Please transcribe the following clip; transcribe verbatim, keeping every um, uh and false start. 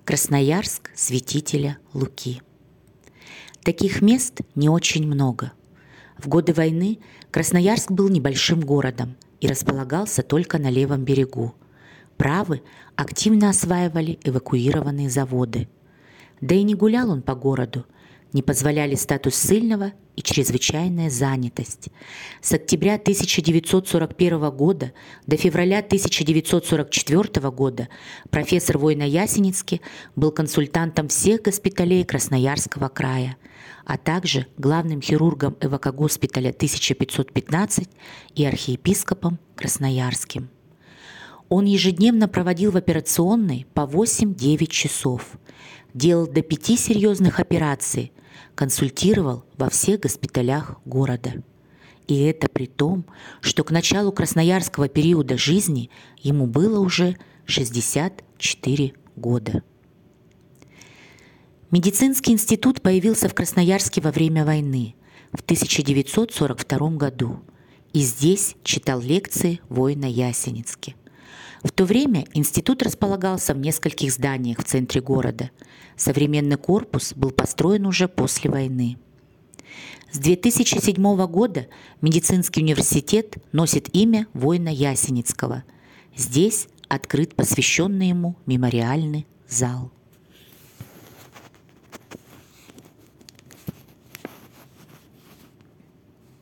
Красноярск святителя Луки. Таких мест не очень много. В годы войны Красноярск был небольшим городом и располагался только на левом берегу. Правый активно осваивали эвакуированные заводы. Да и не гулял он по городу, не позволяли статус ссыльного и чрезвычайная занятость. С октября тысяча девятьсот сорок первого года до февраля тысяча девятьсот сорок четвёртого года профессор Войно-Ясенецкий был консультантом всех госпиталей Красноярского края, а также главным хирургом эвакогоспиталя тысяча пятьсот пятнадцать и архиепископом Красноярским. Он ежедневно проводил в операционной по восемь-девять часов, делал до пяти серьезных операций, консультировал во всех госпиталях города. И это при том, что к началу красноярского периода жизни ему было уже шестьдесят четыре года. Медицинский институт появился в Красноярске во время войны в тысяча девятьсот сорок втором году, и здесь читал лекции Войно-Ясенецкий. В то время институт располагался в нескольких зданиях в центре города. Современный корпус был построен уже после войны. С две тысячи седьмого года медицинский университет носит имя Войно-Ясенецкого. Здесь открыт посвященный ему мемориальный зал.